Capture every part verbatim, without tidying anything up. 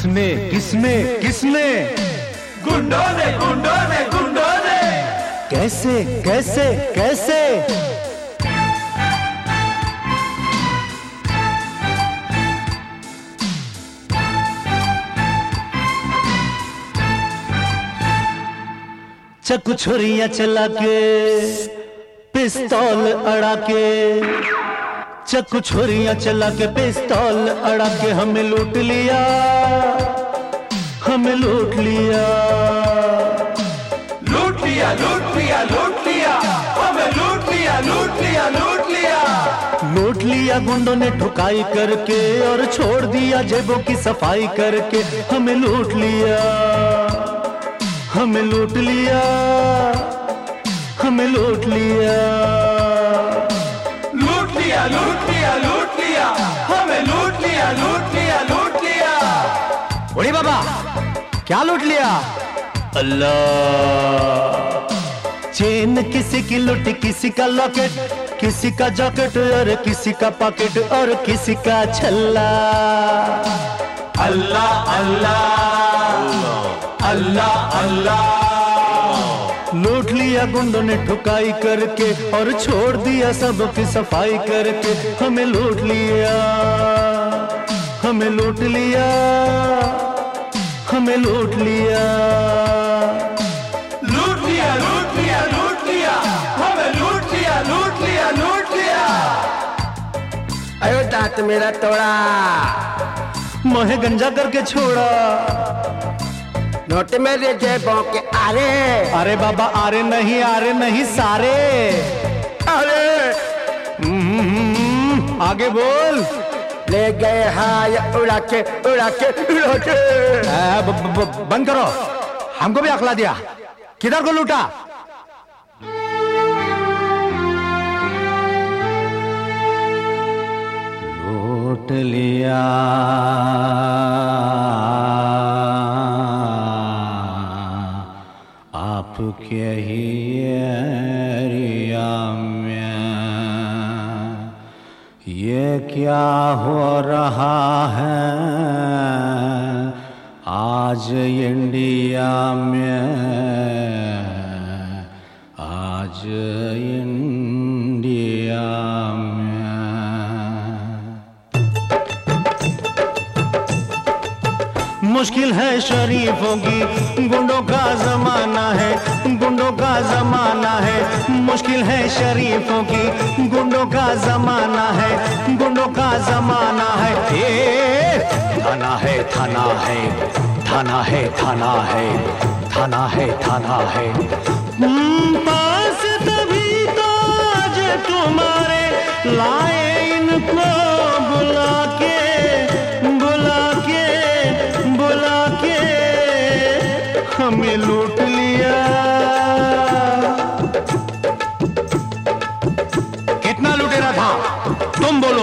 किसने किसने किसने? गुंडों ने गुंडों ने गुंडों ने। कैसे कैसे कैसे? चक्कू छुरियां चला के, पिस्तौल अड़ा के, चक्कू छुरियां चला के, पिस्तौल अड़ा के हमें लूट लिया, हमें लूट लिया, लूट लिया लूट लिया लूट लिया, हमें लूट लिया लूट लिया लूट लिया, लूट लिया गुंडों ने ठुकाई करके और छोड़ दिया जेबों की सफाई करके। हमें लूट लिया, हमें लूट लिया, हमें लूट लिया, लूट लिया लूट लिया लूट लिया, हमें लूट लिया लूट लिया लूट लिया। बड़ी बाबा क्या लूट लिया? अल्लाह। चेन किसी की लूटी, किसी का लॉकेट, किसी का जैकेट और किसी का पॉकेट और किसी का छल्ला। अल्लाह अल्लाह अल्लाह अल्लाह। लूट लिया गुंडों ने ठुकाई करके और छोड़ दिया सबकी सफाई करके। हमें लूट लिया, हमें लूट लिया, हमें लूट लिया, लूट लिया लूट लिया लूट लिया, हमें लूट लिया लूट लिया लूट लिया। अयो दांत मेरा तोड़ा, मोहे गंजा करके छोड़ा। नोट मेरे जेबों के आरे, अरे बाबा आरे नहीं, आरे नहीं सारे। अरे हम्म, आगे बोल। ले गए हाय उड़ा के उड़ा के उड़ा के। आ, ब, ब, ब, बंद करो, हमको भी अकला दिया। किधर को लूटा? लूट लिया आपके ही एरिया में। ये क्या हो रहा है आज इंडिया में, आज इंडिया में। मुश्किल है शरीफों की, गुंडों का जमाना है, गुंडों का जमाना है। मुश्किल है शरीफों की, गुंडों का जमाना है, गुंडों का जमाना है। ए, थाना है थाना है, थाना है थाना है, थाना है थाना है। पास तभी तो आज तुम्हारे लाए इनको बुला के, बुला के, बुला के। हमें लूट लिया। कितना लुटेरा था तुम बोलो?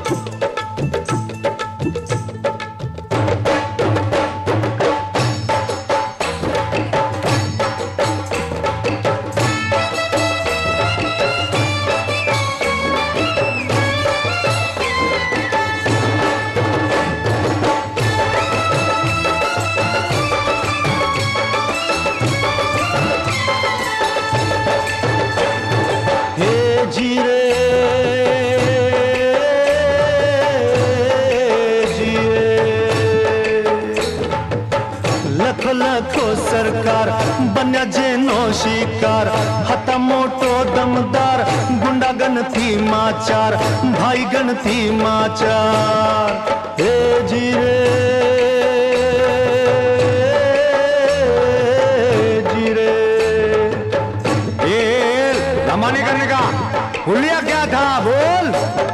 लखो सरकार बन्या जेनो शिकार, हता मोटो दमदार, गुंडा गण थी माचार, भाई गण थी माचार। ए जीरे जीरे ए लमानी करने का हुलिया क्या था बोल?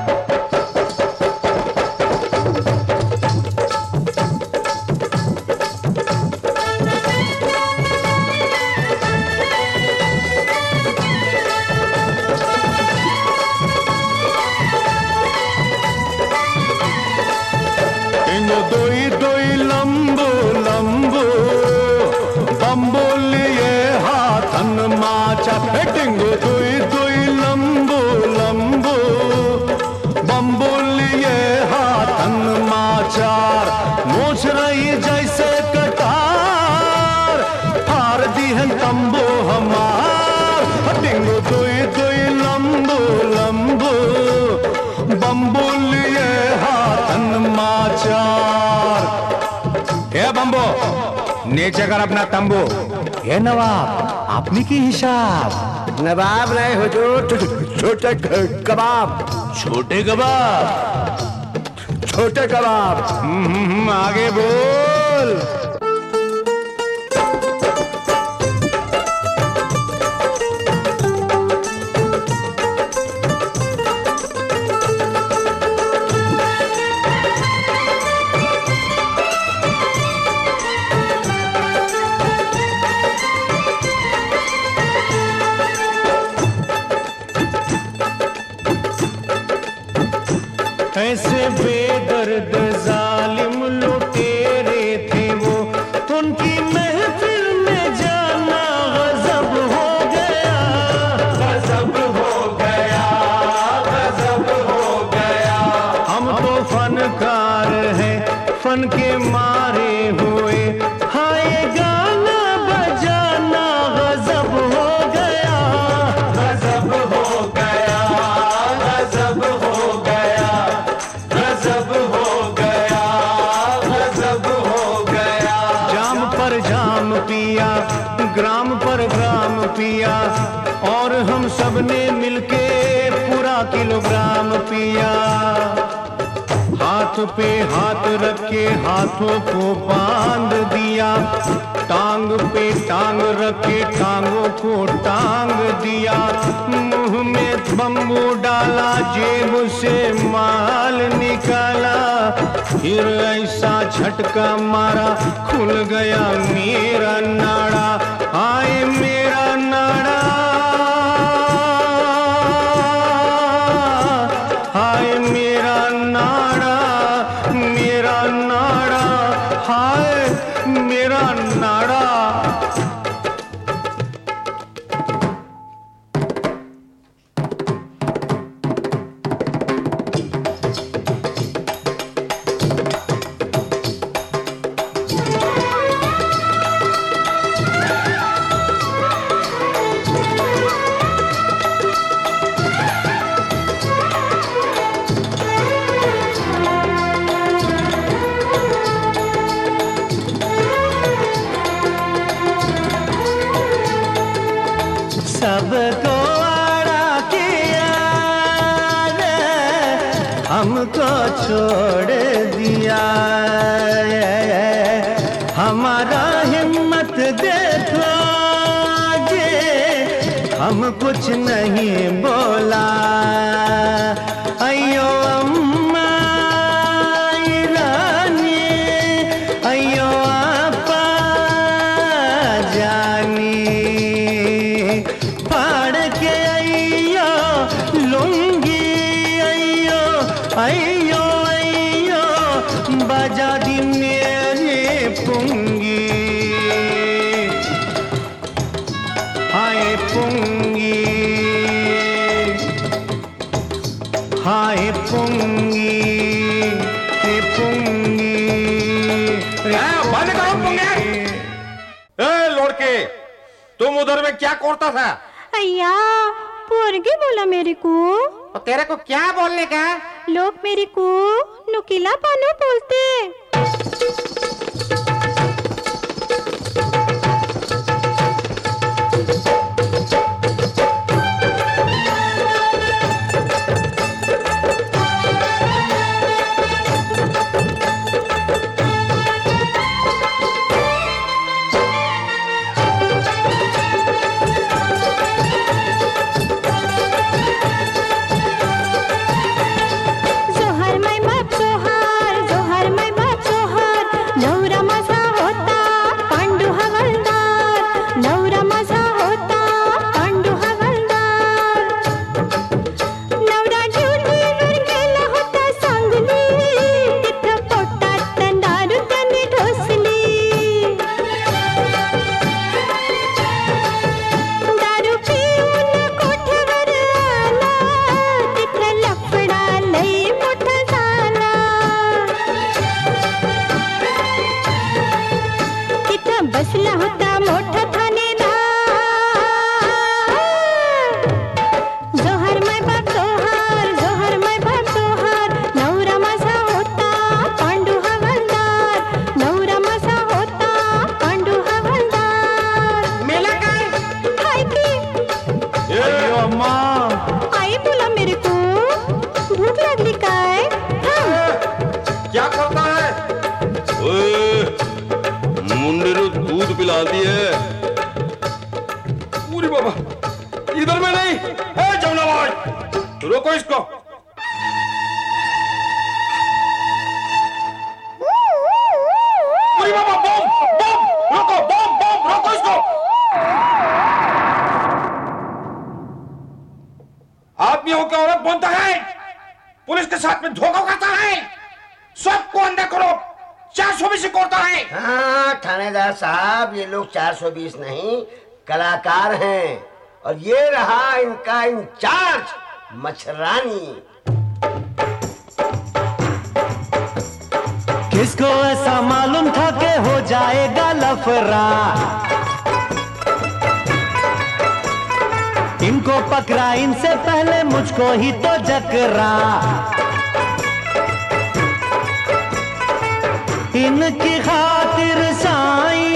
दोई दोई लंबू लंबू बम्बू लिए हाथन माचा। टिंगो दोई दोई लंबू लंबू बम्बू लिए हाथन माचार। मोछ रही जय है तंबू हमार, टिंगू दुई दुई लंबू लंबू, बम्बू लिए हाथन माचार। ए बम्बू नीचे कर अपना तंबू। ए नवाब आपने की हिसाब। नवाब नहीं हुजूर, छोटे कबाब। छोटे कबाब, छोटे कबाब। हम्म, आगे बोल। ऐसे बेदर्द जालिम लुटेरे थे वो, उनकी महफिल में जाना गजब हो गया, गजब हो गया, गजब हो गया। हम तो फनकार हैं, फन के मारे हुए, हाय गाना बजाना गजब हो गया, गजब हो गया, गजब हो गया, गजब हो गया, गजब हो गया। जाम पर जाम पिया, ग्राम पर ग्राम पिया, और हम सब ने मिलके पूरा किलोग्राम पिया। हाथ पे हाथ रख के हाथों को बांध दिया, टांग पे टांग रख के टांगों को टांग दिया। मुंह में बम्बू डाला, जेब से माल निकाला, फिर ऐसा झटका मारा खुल गया मेरा नाड़ा। आए मेरा नाड़ा, हाय मेरा नाड़ा, मेरा नाड़ा, हाय मेरा नाड़ा। सबको आड़ा किया रे, हमको छोड़ दिया। हमारा हिम्मत देखो जे, हम कुछ नहीं बोला। अयो अम्मा रानी, अयो आपा जानी, फाड़ के अयो लुंगी, अयो अयो अयो बजा दी मेरी पुंगी, हाय पुंगी, हाय पुंगी, रे पुंगी, रे बंद करो पुंगी। ए लड़के, तुम उधर में क्या करता था? अय्या, पोरगी बोला मेरे को। तो तेरे को क्या बोलने का? लोग मेरे को नुकीला पानो बोलते। जोहर मैं बाप जोहर, जोहर मैं बाप जोहर, बाबा, इधर में नहीं। ए जमुना भाई, रोको इसको। अरे बाबा, बम बम, रोको, बम बम, रोको इसको। आदमी हो के औरत बनता है, पुलिस के साथ में धोखा करता है, सबको अंदर करो, चार सौ बीस करता है। हाँ थानेदार साहब, ये लोग चार सौ बीस नहीं कलाकार हैं, और ये रहा इनका इंचार्ज मच्छरानी। किसको ऐसा मालूम था कि हो जाएगा लफड़ा, इनको पकड़ा इनसे पहले मुझको ही तो जकरा। इनकी खातिर साईं,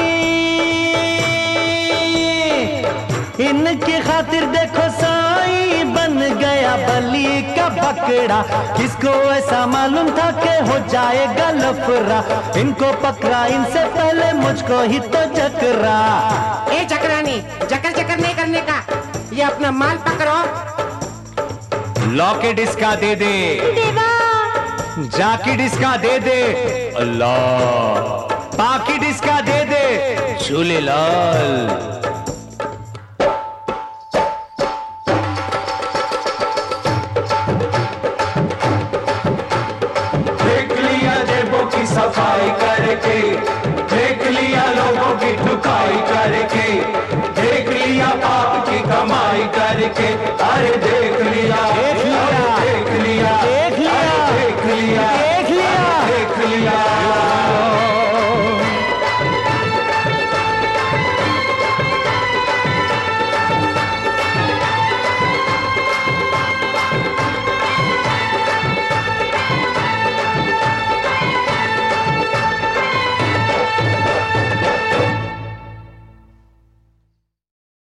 इनकी खातिर देखो साईं बन गया बलि का बकरा। किसको ऐसा मालूम था कि हो जाएगा लफड़ा, इनको पकड़ा इनसे पहले मुझको ही तो जकरा। ए जकरानी, जकर जकर नहीं करने का, ये अपना माल पकड़ो। लॉकेट इसका दे दे, देवा जाकेट इसका दे दे, अल्लाह पाकिट इसका दे दे, झूलेलाल। देख लिया जेबों की सफाई करके, देख लिया लोगों की ठुकाई करके, देख लिया पाप की कमाई करके,